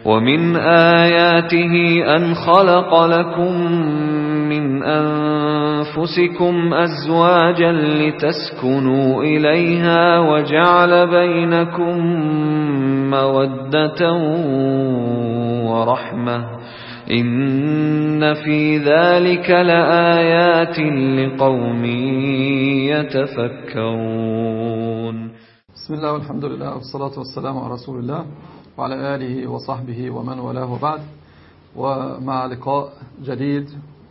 ومن آياته أن خلق لكم من أنفسكم أزواجا لتسكنوا إليها وجعل بينكم مودة ورحمة إن في ذلك لآيات لقوم يتفكرون. بسم الله والحمد لله والصلاة والسلام على رسول الله وعلى آله وصحبه ومن والاه وبعد. ومع لقاء جديد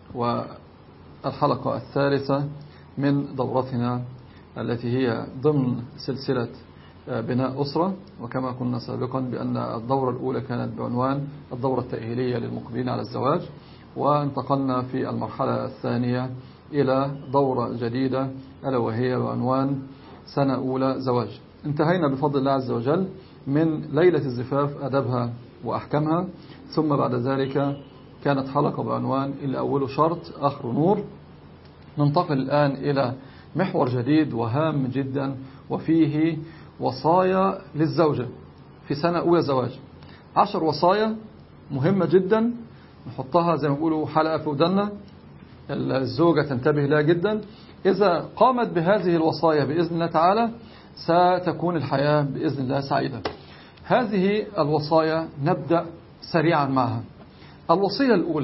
والحلقة الثالثة من دورتنا التي هي ضمن سلسلة بناء أسرة. وكما كنا سابقا بأن الدورة الأولى كانت بعنوان الدورة التأهيلية للمقبلين على الزواج، وانتقلنا في المرحلة الثانية إلى دورة جديدة ألا وهي بعنوان سنة أولى زواج. انتهينا بفضل الله عز وجل من ليلة الزفاف أدبها وأحكامها، ثم بعد ذلك كانت حلقة بعنوان اللي أوله شرط آخر نور. ننتقل الآن إلى محور جديد وهام جدا، وفيه وصايا للزوجة في سنة أولى زواج. 10 وصايا مهمة جدا نحطها زي ما بيقولوا حلقة في ودنا، الزوجة تنتبه لها جدا. إذا قامت بهذه الوصايا بإذن الله تعالى ستكون الحياة بإذن الله سعيدة. هذه الوصايا نبدأ سريعا معها. الوصية الأولى: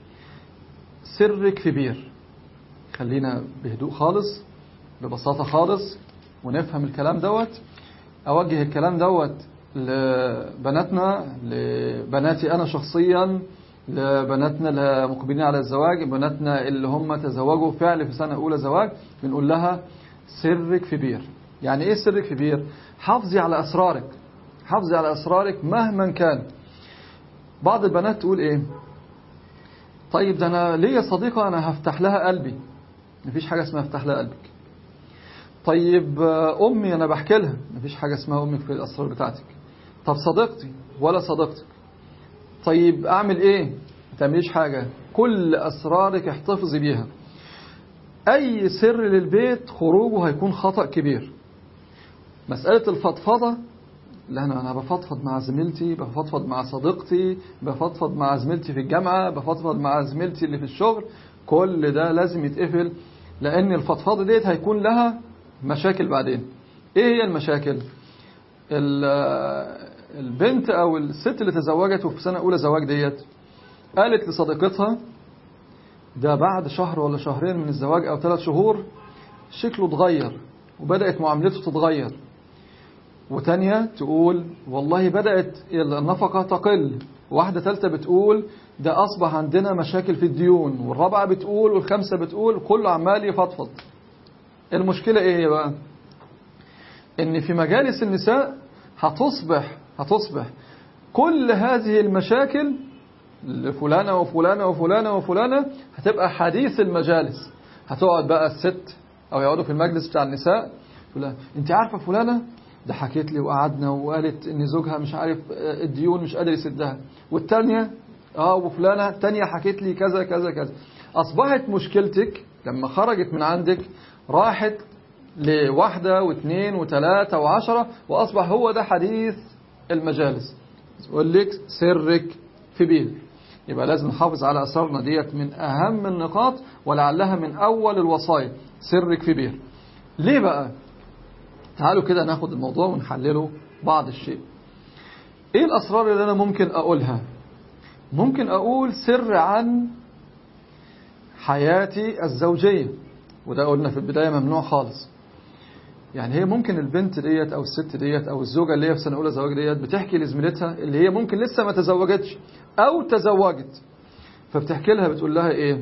سرك في بير. خلينا بهدوء خالص ببساطة خالص ونفهم الكلام دوت. أوجه الكلام دوت لبناتنا، لبناتي أنا شخصيا، لبناتنا المقبلين على الزواج، بناتنا اللي هم تزوجوا فعل في سنة أولى زواج. بنقول لها سرك في بير. يعني إيه سرك في بير؟ حافظي على أسرارك، حافظي على أسرارك مهما كان. بعض البنات تقول إيه؟ طيب ده أنا ليا صديقة أنا هفتح لها قلبي. مفيش حاجة اسمها افتح لها قلبك. طيب أمي أنا بحكي لها. مفيش حاجة اسمها أمك في الأسرار بتاعتك. طب صديقتي ولا صديقتك. طيب أعمل إيه؟ ما تعمليش حاجة، كل أسرارك احتفظي بيها. أي سر للبيت خروجه هيكون خطأ كبير. مسألة الفضفضة، لا أنا بفضفض مع زميلتي، بفضفض مع صديقتي، بفضفض مع زميلتي في الجامعة، بفضفض مع زميلتي اللي في الشغل، كل ده لازم يتقفل، لأن الفضفضة ديت هيكون لها مشاكل بعدين. إيه هي المشاكل؟ البنت أو الست اللي تزوجت وفي سنة أولى زواج ديت قالت لصديقتها ده بعد شهر ولا شهرين من الزواج أو 3 شهور شكله اتغير وبدأت معاملته تتغير. وتانية تقول والله بدأت النفقة تقل. واحدة ثالثة بتقول ده أصبح عندنا مشاكل في الديون. والرابعة بتقول والخامسة بتقول، كله عمال يفضفض. المشكلة إيه بقى؟ إن في مجالس النساء هتصبح كل هذه المشاكل لفلانة وفلانة وفلانة وفلانة هتبقى حديث المجالس. هتقعد بقى الست أو يقعدوا في المجلس بتاع النساء تقول انت عارفة فلانة ده حكيت لي وقعدنا وقالت ان زوجها مش عارف الديون مش قادر يسدها، والتانية وفلانة التانية حكيت لي كذا كذا كذا. أصبحت مشكلتك لما خرجت من عندك راحت لواحدة واثنين وثلاثة وعشرة، وأصبح هو ده حديث المجالس. يقول لك سرك في بير. يبقى لازم نحافظ على أسرارنا ديت، من أهم النقاط ولعلها من أول الوصايا. سرك في بير. ليه بقى؟ تعالوا كده ناخد الموضوع ونحلله بعض الشيء. ايه الأسرار اللي أنا ممكن أقولها؟ ممكن أقول سر عن حياتي الزوجية، وده قلنا في البداية ممنوع خالص. يعني هي ممكن البنت ديت أو الست ديت أو الزوجة اللي هي في سنة أولى زواج ديت بتحكي لزميلتها اللي هي ممكن لسه ما تزوجتش أو تزوجت، فبتحكي لها بتقول لها إيه؟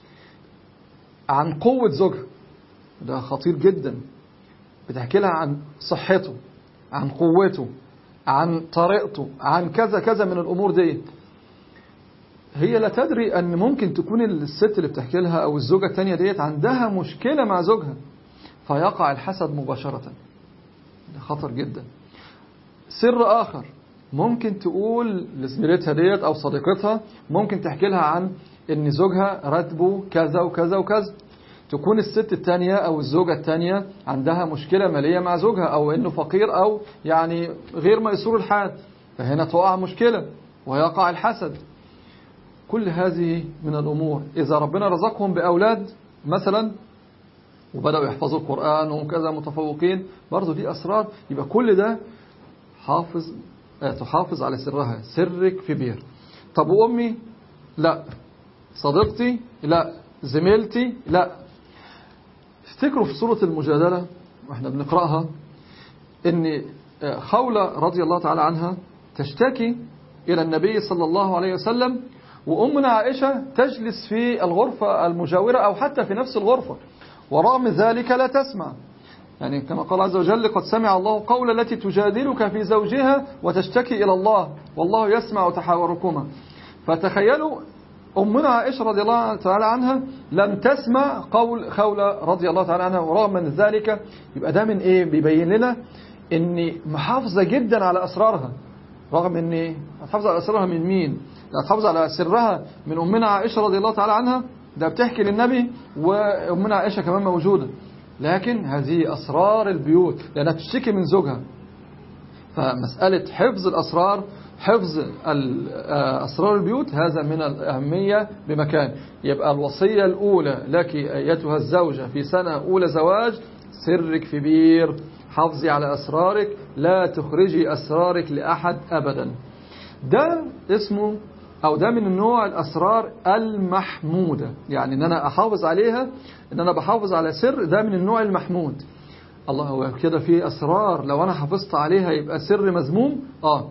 عن قوة زوجها. ده خطير جدا. بتحكي لها عن صحته، عن قوته، عن طريقته، عن كذا كذا من الأمور دي. هي لا تدري أن ممكن تكون الست اللي بتحكي لها أو الزوجة التانية ديت عندها مشكلة مع زوجها، فيقع الحسد مباشرة. ده خطر جدا. سر آخر ممكن تقول لزميلتها ديت أو صديقتها، ممكن تحكي لها عن أن زوجها راتبه كذا وكذا وكذا. تكون الست التانية أو الزوجة التانية عندها مشكلة مالية مع زوجها، أو أنه فقير أو يعني غير ميسور الحال، فهنا تقع مشكلة. ويقع الحسد. كل هذه من الأمور إذا ربنا رزقهم بأولاد مثلا وبدأوا يحفظوا القرآن وكذا متفوقين، برضو دي أسرار. يبقى كل ده تحافظ على سرها، سرك في بير. طب وأمي؟ لا. صديقتي؟ لا. زميلتي؟ لا. افتكروا في سورة المجادلة واحنا بنقرأها ان خولة رضي الله تعالى عنها تشتكي إلى النبي صلى الله عليه وسلم، وأمنا عائشة تجلس في الغرفة المجاورة أو حتى في نفس الغرفة، ورغم ذلك لا تسمع. يعني كما قال عز وجل: قد سمع الله قول التي تجادلك في زوجها وتشتكي إلى الله والله يسمع تحاوركما. فتخيلوا أمنا عائشة رضي الله تعالى عنها لم تسمع قول خولة رضي الله تعالى عنها، ورغم من ذلك يبقى ده من إيه؟ بيبين لنا إن محافظة جدا على أسرارها. رغم إن محافظة على أسرارها من مين؟ لا، تحافظ على سرها من أمنا عائشة رضي الله تعالى عنها، ده بتحكي للنبي وأمنا عائشة كمان موجودة، لكن هذه أسرار البيوت لأنها تشتكي من زوجها. فمسألة حفظ الأسرار، حفظ أسرار البيوت، هذا من الأهمية بمكان. يبقى الوصية الأولى لك أيتها الزوجة في سنة أولى زواج: سرك في بير، حافظي على أسرارك، لا تخرجي أسرارك لأحد أبدا. ده اسمه أو ده من النوع الأسرار المحمودة، يعني أن أنا أحافظ عليها، أن أنا بحافظ على سر، ده من النوع المحمود. الله، هو كده في أسرار لو أنا حافظت عليها يبقى سر مذموم؟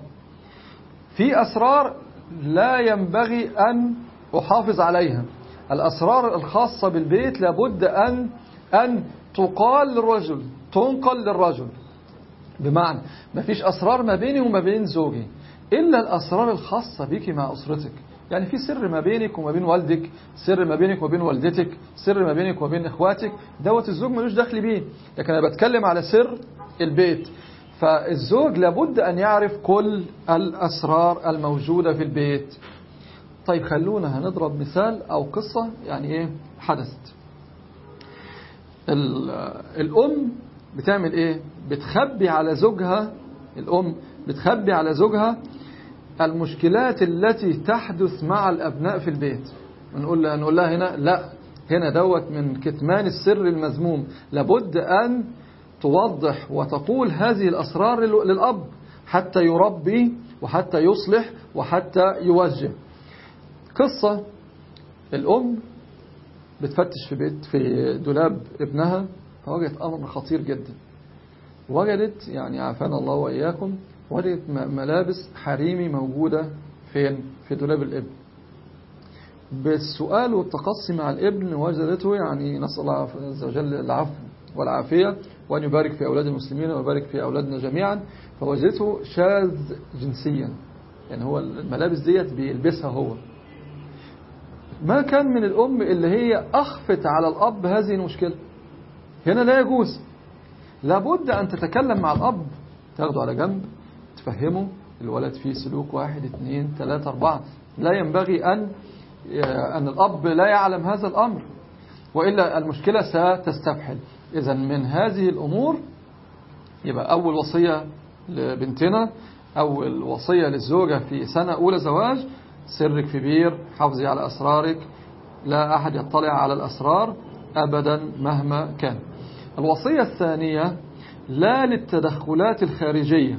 في أسرار لا ينبغي أن أحافظ عليها. الأسرار الخاصة بالبيت لابد أن تقال للرجل، تنقل للرجل. بمعنى ما فيش أسرار ما بيني وما بين زوجي إلا الأسرار الخاصة بك مع أسرتك. يعني في سر ما بينك وما بين والدك، سر ما بينك وبين والدتك، سر ما بينك وبين إخواتك، دوت الزوج ملوش دخل بيه. لكن أنا بتكلم على سر البيت، فالزوج لابد أن يعرف كل الأسرار الموجودة في البيت. طيب خلونا هنضرب مثال أو قصة يعني إيه حدثت. الأم بتعمل إيه؟ بتخبي على زوجها، الأم بتخبي على زوجها المشكلات التي تحدث مع الأبناء في البيت. نقول لها هنا لا، هنا دوت من كتمان السر المذموم، لابد أن توضح وتقول هذه الأسرار للأب حتى يربي وحتى يصلح وحتى يوجه. قصة: الأم بتفتش في دولاب ابنها فوجدت أمر خطير جدا. وجدت، يعني عافانا الله وإياكم، وجدت ملابس حريمي موجودة فين؟ في دولاب الابن. بالسؤال والتقصي مع الابن وجدته، يعني نسأل الله عز وجل العفو والعافية وأن يبارك في أولاد المسلمين ويبارك في أولادنا جميعا، فوجدته شاذ جنسيا، يعني هو الملابس ديت بيلبسها هو. ما كان من الأم اللي هي أخفت على الأب هذه المشكلة. هنا لا يجوز، لابد أن تتكلم مع الأب، تاخده على جنب، تفهمه الولد فيه سلوك 1 2 3 4. لا ينبغي أن الأب لا يعلم هذا الأمر، وإلا المشكلة ستستفحل. إذن من هذه الأمور يبقى أول وصية لبنتنا، أول وصية للزوجة في سنة أولى زواج: سرك في بير، حافظي على أسرارك، لا أحد يطلع على الأسرار أبدا مهما كان. الوصية الثانية: لا للتدخلات الخارجية.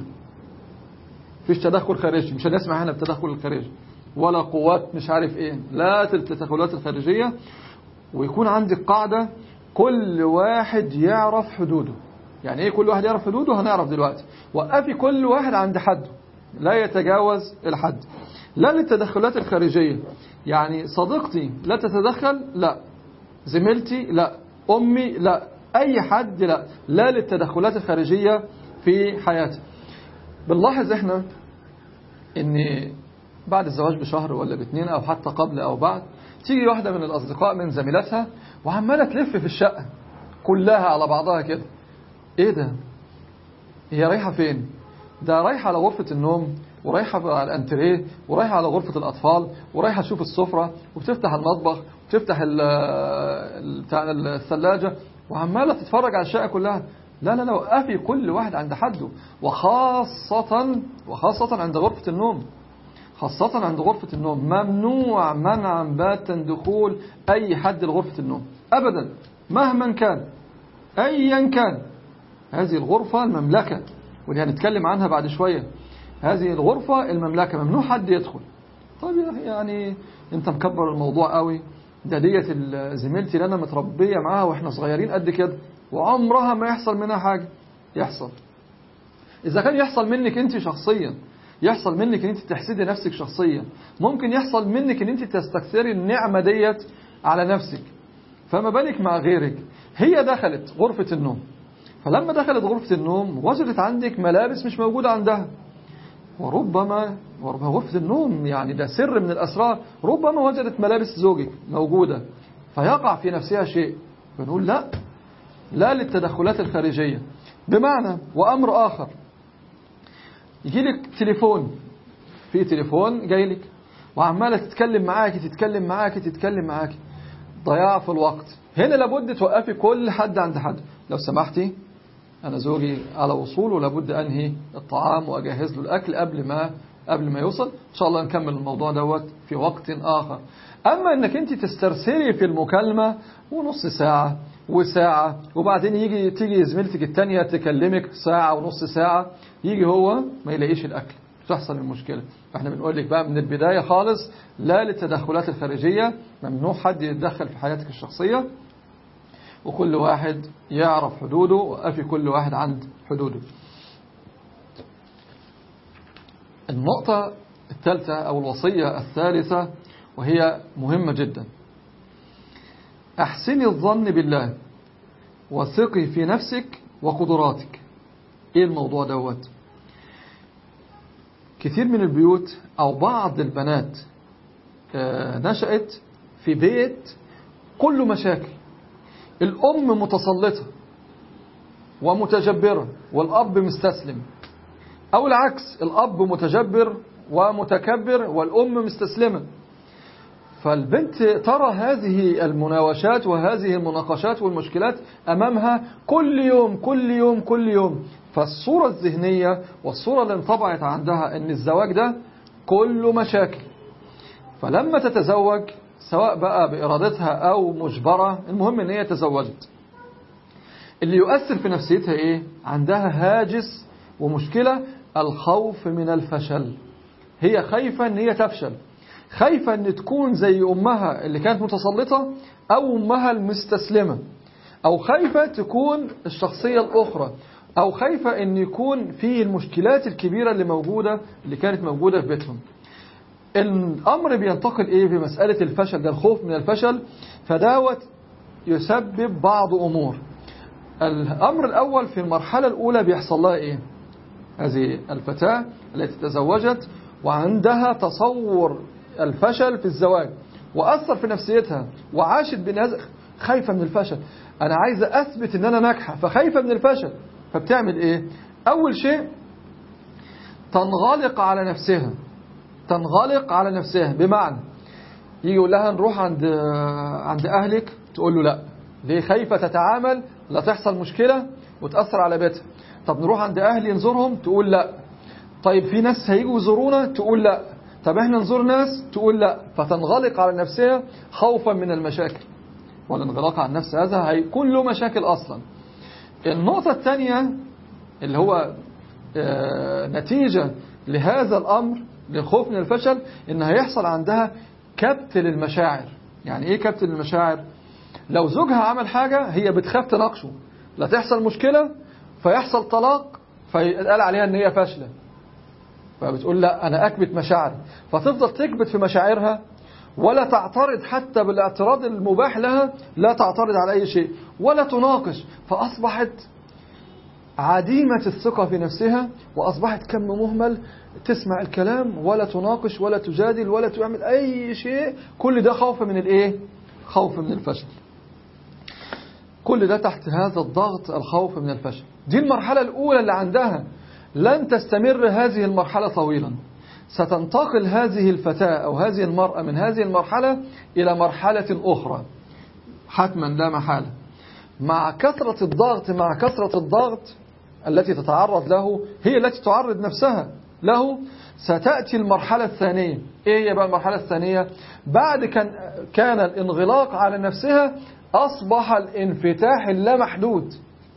فيش تدخل خارجي، مش هنسمع هنا بالتدخل الخارجي ولا قوات مش عارف ايه، لا للتدخلات الخارجية. ويكون عندك قاعدة: كل واحد يعرف حدوده. يعني ايه كل واحد يعرف حدوده؟ هنعرف دلوقتي. وقفي كل واحد عند حده، لا يتجاوز الحد. لا للتدخلات الخارجية، يعني صديقتي لا تتدخل، لا. زميلتي لا. أمي لا. أي حد لا. لا للتدخلات الخارجية في حياتي. بنلاحظ احنا ان بعد الزواج بشهر ولا ب2 او حتى قبل او بعد، تيجي واحدة من الأصدقاء من زميلاتها وعمالة تلف في الشقة كلها على بعضها كده. ايه ده؟ هي رايحة فين؟ ده رايحة على غرفة النوم، ورايحة على الانتريه، ورايحة على غرفة الأطفال، ورايحة تشوف السفرة، وبتفتح المطبخ، وبتفتح الثلاجة، وعمالة تتفرج على الشقة كلها. لا لا لا، وقفي كل واحد عند حده، وخاصة عند غرفة النوم. خاصة عند غرفة النوم. ممنوع منعا باتا دخول أي حد لغرفة النوم أبدا مهما كان أيا كان. هذه الغرفة المملكة، ودي هنتكلم عنها بعد شوية. هذه الغرفة المملكة ممنوع حد يدخل. طيب يعني انت مكبر الموضوع قوي. ده ديت زميلتي اللي انا متربية معاها واحنا صغيرين قد كده وعمرها ما يحصل منها حاجة. يحصل إذا كان يحصل منك أنت شخصيا، يحصل منك أن أنت تحسدي نفسك شخصيا، ممكن يحصل منك أن أنت تستكثري النعمة ديت على نفسك، فما بالك مع غيرك. هي دخلت غرفة النوم، فلما دخلت غرفة النوم وجدت عندك ملابس مش موجودة عندها. وربما غرفة النوم يعني ده سر من الأسرار، ربما وجدت ملابس زوجك موجودة فيقع في نفسها شيء. فنقول لا للتدخلات الخارجية. بمعنى وأمر آخر، يجي لك تليفون، في تليفون جاي لك وعمالة تتكلم معاك، ضياع في الوقت. هنا لابد توقفي كل حد عند حد. لو سمحتي أنا زوجي على وصول ولابد أنهي الطعام وأجهز له الأكل قبل ما يوصل. إن شاء الله نكمل الموضوع دوت في وقت آخر. أما أنك أنت تسترسلي في المكالمة ونص ساعة وساعة، وبعدين تيجي زميلتك التانية تكلمك ساعة ونص ساعة، يجي هو ما يلاقيش الأكل، تحصل المشكلة. فاحنا بنقول لك بقى من البداية خالص لا للتدخلات الخارجية، ممنوع حد يتدخل في حياتك الشخصية، وكل واحد يعرف حدوده، وقفي كل واحد عند حدوده. النقطة الثالثة أو الوصية الثالثة وهي مهمة جدا، أحسني الظن بالله وثقي في نفسك وقدراتك. إيه الموضوع دوت؟ كثير من البيوت أو بعض البنات نشأت في بيت كله مشاكل، الأم متسلطة ومتجبرة والأب مستسلم، أو العكس، الأب متجبر ومتكبر والأم مستسلمة. فالبنت ترى هذه المناوشات وهذه المناقشات والمشكلات أمامها كل يوم. فالصورة الذهنية والصورة اللي انطبعت عندها أن الزواج ده كله مشاكل. فلما تتزوج سواء بقى بإرادتها أو مجبرة، المهم أن هي تزوجت، اللي يؤثر في نفسيتها إيه؟ عندها هاجس ومشكلة الخوف من الفشل. هي خايفة أن هي تفشل، خايفة أن تكون زي أمها اللي كانت متسلطة أو أمها المستسلمة، أو خايفة تكون الشخصية الأخرى، أو خايفة أن يكون في المشكلات الكبيرة اللي كانت موجودة في بيتهم. الأمر بينتقل إيه بمسألة الفشل ده، الخوف من الفشل، فداوت يسبب بعض أمور. الأمر الأول في المرحلة الأولى بيحصل لها إيه؟ هذه الفتاة التي تزوجت وعندها تصور الفشل في الزواج وأثر في نفسيتها وعاشت بنزع، خايفة من الفشل، أنا عايزة أثبت أن أنا ناجحة، فخايفة من الفشل. فبتعمل إيه؟ أول شيء تنغلق على نفسها. بمعنى يجي يقول لها نروح عند أهلك، تقول له لا. ليه؟ خايفة تتعامل لا تحصل مشكلة وتأثر على بيتها. طب نروح عند أهلي نزورهم، تقول لا. طيب في ناس هيجوا يزورونا، تقول لا. طب احنا نزور ناس، تقول لا. فتنغلق على نفسها خوفا من المشاكل، والانغلاق على النفس هذا هيكون له مشاكل أصلا. النقطة الثانية اللي هو نتيجة لهذا الأمر، للخوف من الفشل، إن هيحصل عندها كبت للمشاعر. يعني إيه كبت للمشاعر؟ لو زوجها عمل حاجة هي بتخاف تناقشه، لا تحصل مشكلة فيحصل طلاق فيتقال عليها إن هي فاشلة، فبتقول لا أنا أكبت مشاعري، فتفضل تكبت في مشاعرها ولا تعترض حتى بالاعتراض المباح لها، لا تعترض على أي شيء ولا تناقش، فأصبحت عديمة الثقة في نفسها، وأصبحت كم مهمل، تسمع الكلام ولا تناقش ولا تجادل ولا تعمل أي شيء. كل ده خوف من الإيه؟ خوف من الفشل. كل ده تحت هذا الضغط، الخوف من الفشل. دي المرحلة الأولى اللي عندها. لن تستمر هذه المرحلة طويلا، ستنتقل هذه الفتاة أو هذه المرأة من هذه المرحلة إلى مرحلة أخرى حتما لا محالة. مع كثرة الضغط التي تتعرض له، هي التي تعرض نفسها. له ستأتي المرحلة الثانية. إيه هي بقى المرحلة الثانية؟ بعد كان الانغلاق على نفسها، أصبح الانفتاح اللامحدود.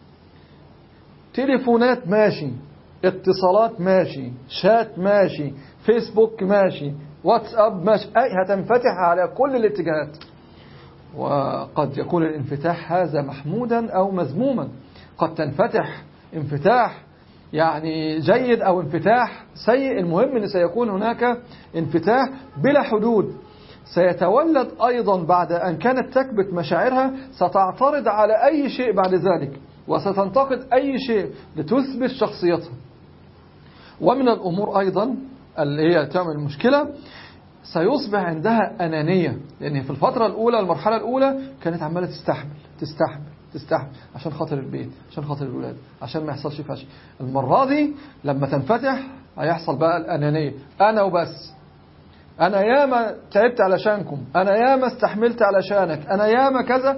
تليفونات ماشي، اتصالات ماشي، شات ماشي، فيسبوك ماشي، واتساب ماشي، هتنفتح على كل الاتجاهات. وقد يكون الانفتاح هذا محمودا أو مذموما. قد تنفتح انفتاح يعني جيد أو انفتاح سيء. المهم أن سيكون هناك انفتاح بلا حدود. سيتولد أيضا بعد أن كانت تكبت مشاعرها، ستعترض على أي شيء بعد ذلك، وستنتقد أي شيء لتثبت شخصيتها. ومن الأمور أيضا اللي هي تعمل مشكلة، سيصبح عندها أنانية. لأن في الفترة الأولى، المرحلة الأولى، كانت عمالة تستحمل عشان خاطر البيت، عشان خاطر الولاد، عشان ما يحصلش فشل. المرة دي لما تنفتح هيحصل بقى الأنانية. أنا وبس، أنا ياما تعبت علشانكم، أنا ياما استحملت علشانك، أنا ياما كذا.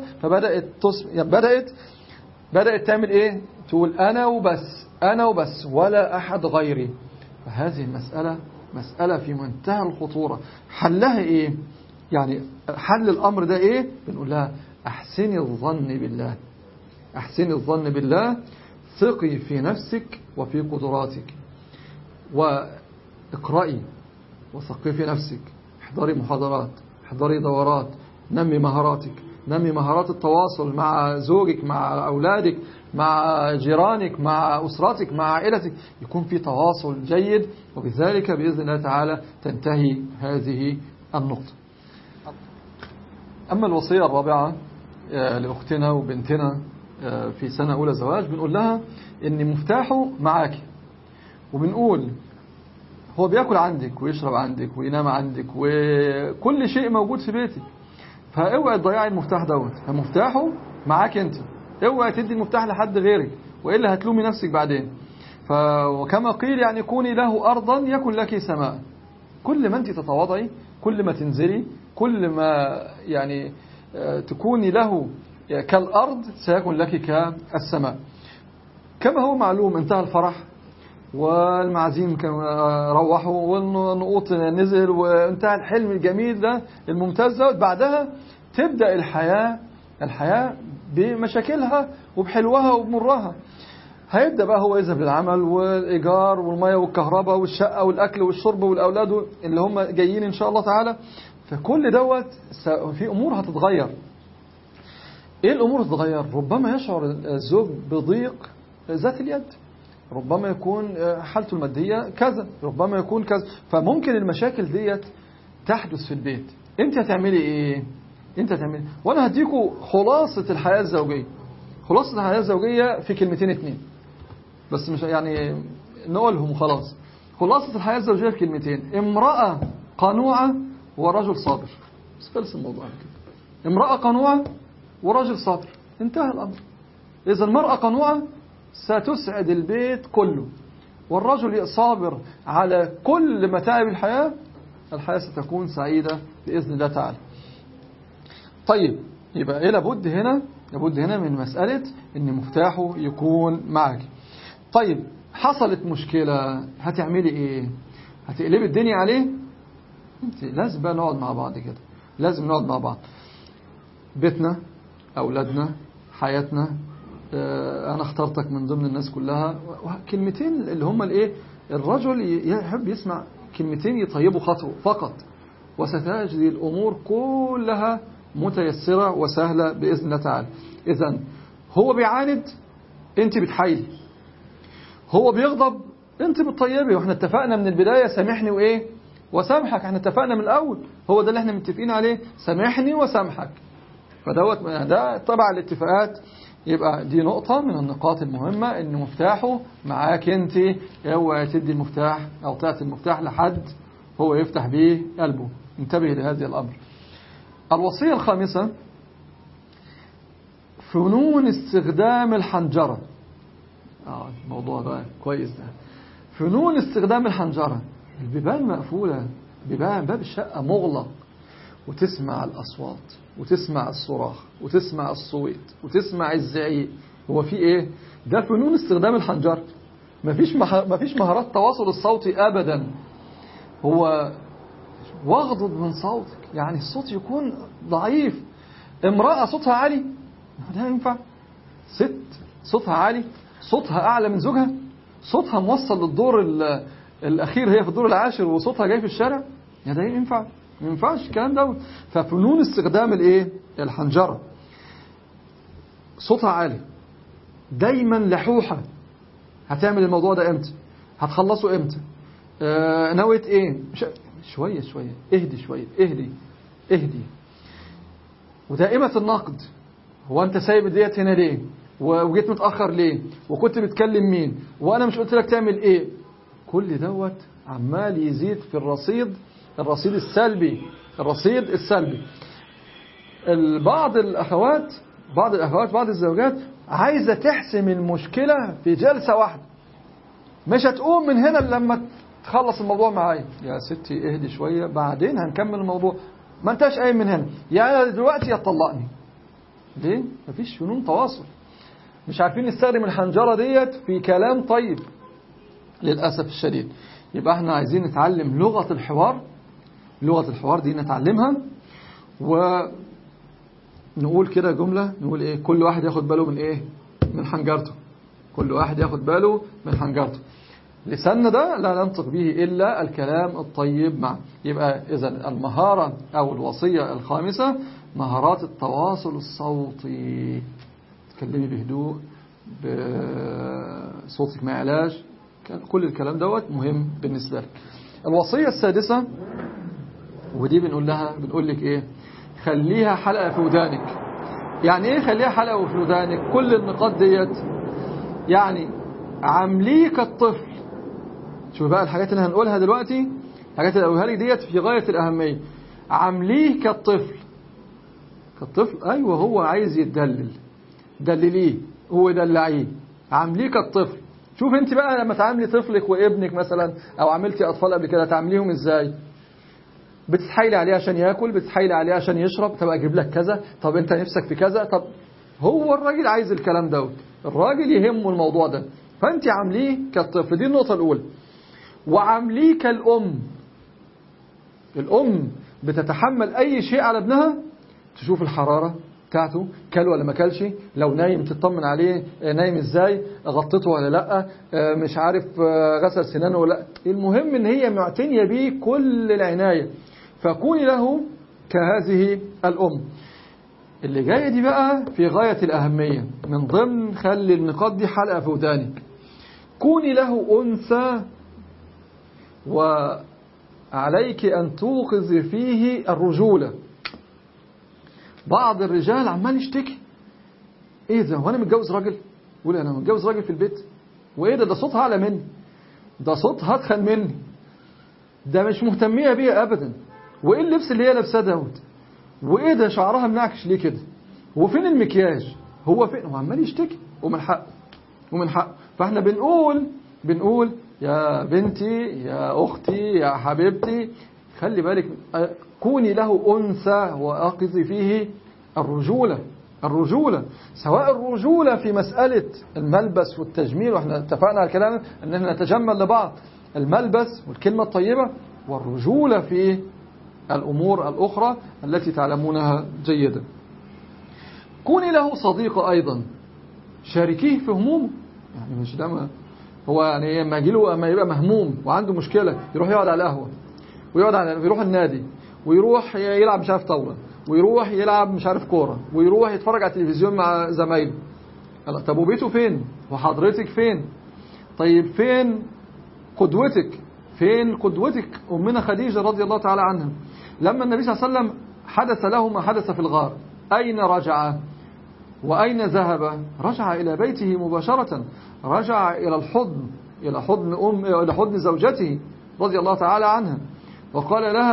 بدأت تعمل إيه؟ تقول أنا وبس ولا أحد غيري. فهذه المسألة مسألة في منتهى الخطورة. حلها إيه؟ يعني حل الأمر ده إيه؟ بنقول لها أحسني الظن بالله، ثقي في نفسك وفي قدراتك، واقرأي وثقفي نفسك، احضري محاضرات، احضري دورات، نمي مهاراتك، نمي مهارات التواصل مع زوجك، مع أولادك، مع جيرانك، مع أسرتك، مع عائلتك، يكون في تواصل جيد. وبذلك بإذن الله تعالى تنتهي هذه النقطة. أما الوصية الرابعة لأختنا وبنتنا في سنة أولى زواج، بنقول لها إن مفتاحه معاك، وبنقول هو بيأكل عندك ويشرب عندك وينام عندك وكل شيء موجود في بيتك. فاوعي تضيعي المفتاح دوت، فمفتاحه معاك انت، اوعي تدي المفتاح لحد غيرك، وإلا هتلومي نفسك بعدين. وكما قيل يعني كوني له أرضا يكن لك سماء. كل ما انت تتواضعي، كل ما تنزلي، كل ما يعني تكوني له كالأرض، سيكون لك كالسماء. كما هو معلوم، انتهى الفرح والمعازيم روحوا والنقوط نزل وانتهى الحلم الجميل ده الممتاز ده. بعدها تبدأ الحياة بمشاكلها وبحلوها وبمرها. هيبدأ بقى هو يذهب للعمل والإيجار والمية والكهرباء والشقة والأكل والشرب والأولاد اللي هم جايين إن شاء الله تعالى. فكل دوت في أمور هتتغير. إيه الأمور هتتغير؟ ربما يشعر الزوج بضيق ذات اليد، ربما يكون حالته المادية كذا، ربما يكون كذا. فممكن المشاكل ديت تحدث في البيت. انت هتعملي ايه؟ وانا هديكوا خلاصة الحياة الزوجية. خلاصة الحياة الزوجية في كلمتين اتنين بس، مش يعني نقولهم خلاص. خلاصة الحياة الزوجية في كلمتين: امرأة قنوعة ورجل صابر. بس خلص الموضوع كده. امرأة قنوعة ورجل صابر، انتهى الأمر. إذا المرأة قنوعة ستسعد البيت كله، والرجل صابر على كل متاعب الحياة ستكون سعيدة بإذن الله تعالى. طيب، يبقى لابد هنا من مسألة إن مفتاحه يكون معك. طيب، حصلت مشكلة، هتعملي إيه؟ هتقلبي الدنيا عليه؟ لازم بقى نقعد مع بعض كده، لازم نقعد مع بعض. بيتنا، أولادنا، حياتنا، أنا اخترتك من ضمن الناس كلها. كلمتين اللي هم الإيه؟ الرجل يحب يسمع كلمتين يطيبوا خاطره فقط، وستجد الأمور كلها متيسرة وسهلة بإذن الله تعالى. إذن هو بيعاند، أنت بتحايلي. هو بيغضب، أنت بتطيبي. وإحنا اتفقنا من البداية سامحني وإيه وسامحك. إحنا اتفقنا من الأول، هو ده اللي إحنا متفقين عليه، سامحني وسامحك. فدوت ده طبعا الاتفاقات. يبقى دي نقطة من النقاط المهمة، إن مفتاحه معاك أنت. اوعي تدي المفتاح أو تعطي المفتاح لحد هو يفتح به قلبه. انتبه لهذه الأمر. الوصية الخامسة: فنون استخدام الحنجرة. الموضوع ده كويس ده. فنون استخدام الحنجرة. البيبان مقفولة، باب الشقة مغلق، وتسمع الأصوات وتسمع الصراخ وتسمع الصويت وتسمع الزعيق. هو في إيه؟ ده فنون استخدام الحنجرة. مفيش مهارات تواصل الصوتي أبدا. هو واغضض من صوتك، يعني الصوت يكون ضعيف. امرأة صوتها عالي ده ينفع؟ ست صوتها عالي، صوتها أعلى من زوجها، صوتها موصل للدور الأخير، هي في الدور العاشر وصوتها جاي في الشارع، يا ده ينفع؟ ما ينفعش الكلام ده. ففنون استخدام الحنجرة، صوتها عالي، دايما لحوحة. هتعمل الموضوع ده امتى؟ هتخلصه امتى؟ نويت ايه؟ شوية شوية، اهدي شوية، اهدي. ودائمة النقد، هو انت سايب ديت هنا ليه؟ وجيت متأخر ليه؟ وكنت بتكلم مين؟ وانا مش قلت لك تعمل ايه؟ كل دوت عمال يزيد في الرصيد السلبي. بعض الأخوات بعض الزوجات عايزة تحسم المشكلة في جلسة واحدة، مش هتقوم من هنا لما تخلص الموضوع معايا. يا ستي اهدي شوية، بعدين هنكمل الموضوع، ما انتش قايم من هنا، يعني دلوقتي يطلقني. ليه؟ مفيش فنون تواصل، مش عارفين نستخدم الحنجرة ديت في كلام طيب للأسف الشديد. يبقى احنا عايزين نتعلم لغة الحوار دي نتعلمها، ونقول كده جملة، نقول ايه؟ كل واحد ياخد باله من ايه؟ من حنجرته. كل واحد ياخد باله من حنجرته. لساننا ده لا ننطق به إلا الكلام الطيب معه. يبقى إذن المهارة أو الوصية الخامسة مهارات التواصل الصوتي. تكلمي بهدوء، بصوتك ما يعلاش، كل الكلام دوت مهم بالنسبة لك. الوصية السادسة، ودي بنقول لك ايه؟ خليها حلقة في ودانك. يعني ايه خليها حلقة في ودانك؟ كل النقاط ديت يعني عامليه كالطفل. شوف بقى الحاجات اللي هنقولها دلوقتي، الحاجات اللي هقولها لك ديت في غاية الأهمية. عامليه كالطفل. ايوه، هو عايز يتدلل، دلليه، هو دلعيه، عامليه كالطفل. شوف انت بقى لما تعاملي طفلك وابنك مثلا، او عملتي اطفال قبل كده، تعامليهم ازاي؟ بتتحايلي عليه عشان ياكل، بتتحايلي عليه عشان يشرب، طب اجيب لك كذا، طب انت نفسك في كذا، طب هو الراجل عايز الكلام دوت، الراجل يهمه الموضوع ده، فانت عامليه كالطفل. دي النقطة الأولى. وعامليه كالأم. الأم بتتحمل أي شيء على ابنها، تشوف الحرارة بتاعته، كل ولا ما كلش، لو نايم تطمن عليه، نايم ازاي، غطته ولا لا، مش عارف غسل سنانه ولا لا. المهم ان هي معتنية بيه كل العناية. فكوني له كهذه الأم. اللي جاية دي بقى في غاية الأهمية، من ضمن خلي النقاط دي حلقة في ودانك. كوني له أنثى، وعليك أن توقظي فيه الرجولة. بعض الرجال عمال يشتكي، ايه ده، وانا متجوز راجل؟ يقول انا متجوز راجل في البيت، وايه ده صوتها اعلى مني، ده صوتها اتخن مني، ده مش مهتميه بيها ابدا، وايه اللبس اللي هي لابساه دوت، وايه ده شعرها منعكش ليه كده، وفين المكياج، هو فين؟ هو عمال يشتكي، ومن حقه. فاحنا بنقول يا بنتي، يا اختي، يا حبيبتي، خلي بالك، كوني له أنثى وأقضي فيه الرجولة، سواء الرجولة في مسألة الملبس والتجميل، واحنا اتفقنا على الكلام ان احنا نتجمل لبعض، الملبس والكلمة الطيبة، والرجولة في الأمور الأخرى التي تعلمونها جيدا. كوني له صديقة أيضا، شاركيه في همومه. يعني مش ده هو يعني اما يبقى مهموم وعنده مشكلة، يروح يقعد على القهوة، ويروح النادي، ويروح يلعب مش عارف طاولة، ويروح يلعب مش عارف كورة، ويروح يتفرج على التلفزيون مع زمايله. طب وبيته فين؟ وحضرتك فين؟ طيب فين قدوتك؟ أمنا خديجة رضي الله تعالى عنها، لما النبي صلى الله عليه وسلم حدث له ما حدث في الغار، أين رجع وأين ذهب؟ رجع إلى بيته مباشرة، رجع إلى حضن زوجته رضي الله تعالى عنها، وقال لها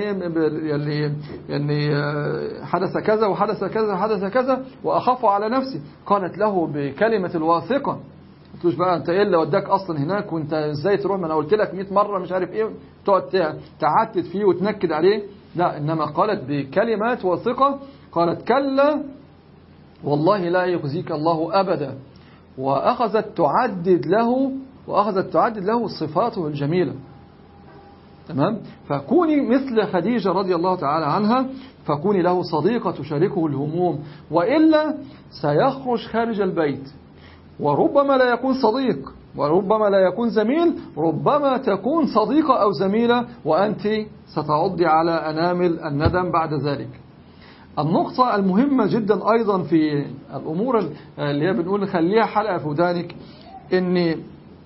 يعني حدث كذا وحدث كذا وحدث كذا وأخاف على نفسي. قالت له بكلمة الواثقة، قلتوش بقى انت ايه اللي وداك اصلا هناك، وانت ازاي تروح، ما انا قلت لك 100 مرة مش عارف ايه، تقعد تعتد فيه وتنكد عليه. لا، انما قالت بكلمات واثقة، قالت كلا والله لا يخزيك الله ابدا، واخذت تعدد له وأخذت تعدد له صفاته الجميلة. تمام؟ فكوني مثل خديجة رضي الله تعالى عنها، فكوني له صديقة تشاركه الهموم، وإلا سيخرج خارج البيت، وربما لا يكون صديق، وربما لا يكون زميل، ربما تكون صديقة أو زميلة، وأنت ستعضي على أنامل الندم بعد ذلك. النقطة المهمة جدا أيضا في الأمور اللي هي بنقول خليها حلقة في ودانك، إن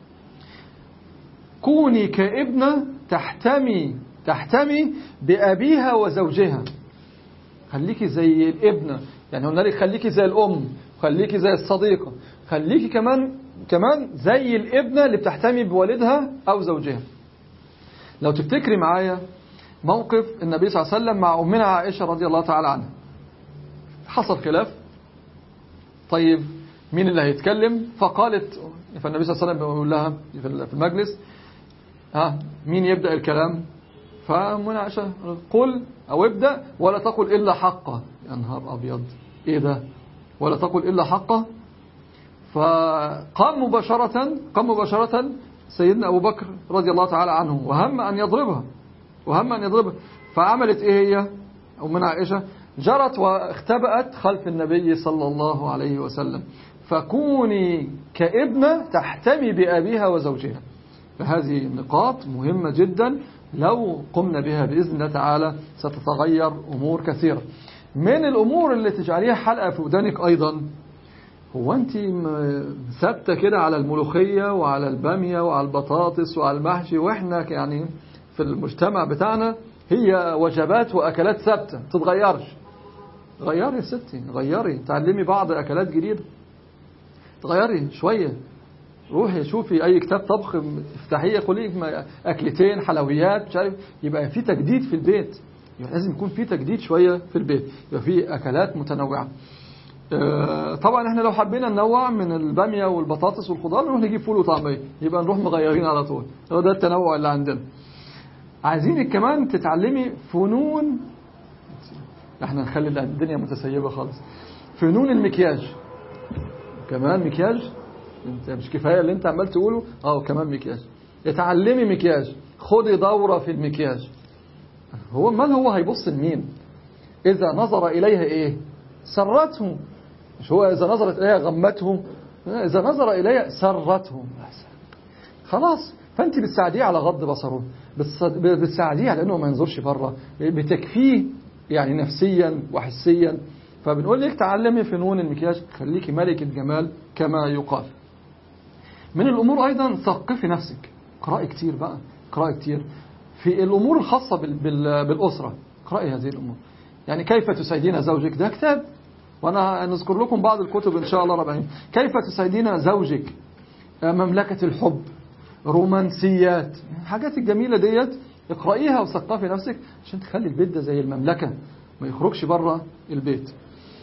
كوني كابنة تحتمي بأبيها وزوجها. خليكي زي الابنة، يعني قلنا لك خليكي زي الأم، خليكي زي الصديقة، خليكي كمان زي الابنة اللي بتحتمي بوالدها أو زوجها. لو تفتكري معايا موقف النبي صلى الله عليه وسلم مع أمنا عائشة رضي الله تعالى عنها، حصل خلاف، طيب مين اللي هيتكلم؟ فقالت، فالنبي صلى الله عليه وسلم بيقول لها في المجلس مين يبدأ الكلام؟ فأمنا عائشة قل أو ابدأ ولا تقل إلا حقه. يا نهار أبيض، إيه ده؟ ولا تقل إلا حقه. فقام مباشرة سيدنا أبو بكر رضي الله تعالى عنه وهم أن يضربها، فعملت إيه هي أمنا عائشة؟ جرت واختبأت خلف النبي صلى الله عليه وسلم. فكوني كابنة تحتمي بأبيها وزوجها. فهذه النقاط مهمة جدا، لو قمنا بها بإذن الله تعالى ستتغير أمور كثيرة. من الأمور اللي تجعليها حلقة في ودانك أيضا، هو أنت ثابتة كده على الملوخية وعلى البامية وعلى البطاطس وعلى المحشي، وإحنا يعني في المجتمع بتاعنا هي وجبات وأكلات ثابتة تتغيرش. غيري يا ستي، غيري، تعلمي بعض أكلات جديدة، تغيري شوية، روحي شوفي أي كتاب طبخ افتحيه، قولي أكلتين حلويات مش عارف، يبقى في تجديد في البيت. يبقى لازم يكون في تجديد شوية في البيت، يبقى في أكلات متنوعة. طبعا احنا لو حبينا ننوع من البامية والبطاطس والخضار نروح نجيب فول وطعمية، يبقى نروح مغيرين على طول. هو ده التنوع اللي عندنا. عايزينك كمان تتعلمي فنون، احنا نخلي الدنيا متسيبة خالص، فنون المكياج. كمان مكياج، انت مش كفاية اللي انت عمال تقوله، كمان مكياج. اتعلمي مكياج، خدي دورة في المكياج. هو من هو هيبص لمين؟ إذا نظر إليها إيه؟ سرته. مش هو إذا نظرت إليها غمته، إذا نظر إليها سرته. خلاص، فأنت بتساعديه على غض بصره، بتساعديه على أنه ما ينظرش بره، بتكفيه يعني نفسيا وحسيا. فبنقول لك تعلمي فنون المكياج، خليكي ملكة جمال كما يقال. من الأمور أيضا ثقفي نفسك، اقرأي كتير بقى، اقرأي كتير في الأمور الخاصة بالأسرة. اقرأي هذه الأمور، يعني كيف تسعدين زوجك، ده كتاب، وأنا نذكر لكم بعض الكتب إن شاء الله ربعين. كيف تسعدين زوجك، مملكة الحب، رومانسيات، حاجات الجميلة ديت اقرأيها وثقفي نفسك عشان تخلي البيت ده زي المملكة، ما يخرجش بره البيت.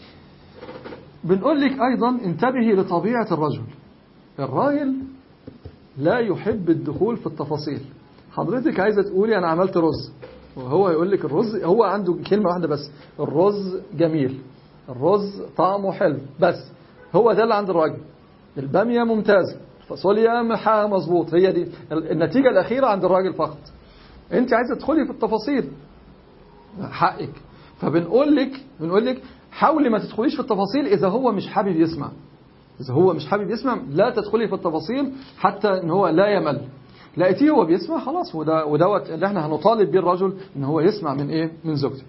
بنقول لك أيضا انتبهي لطبيعة الرجل. الراجل لا يحب الدخول في التفاصيل. حضرتك عايزة تقولي أنا عملت رز، وهو يقول لك الرز، هو عنده كلمة واحدة بس، الرز جميل، الرز طعمه حلو، بس هو ده اللي عند الراجل. البامية ممتازة، الفاصوليا مظبوط، هي دي النتيجة الأخيرة عند الراجل فقط. أنت عايزة تدخلي في التفاصيل، حقك. فبنقول لك حاولي ما تدخليش في التفاصيل إذا هو مش حابب يسمع. إذا هو مش حابب يسمع لا تدخلي في التفاصيل، حتى إن هو لا يمل. لقيتيه هو بيسمع خلاص، ودوت اللي احنا هنطالب بيه الرجل إن هو يسمع من إيه؟ من زوجته.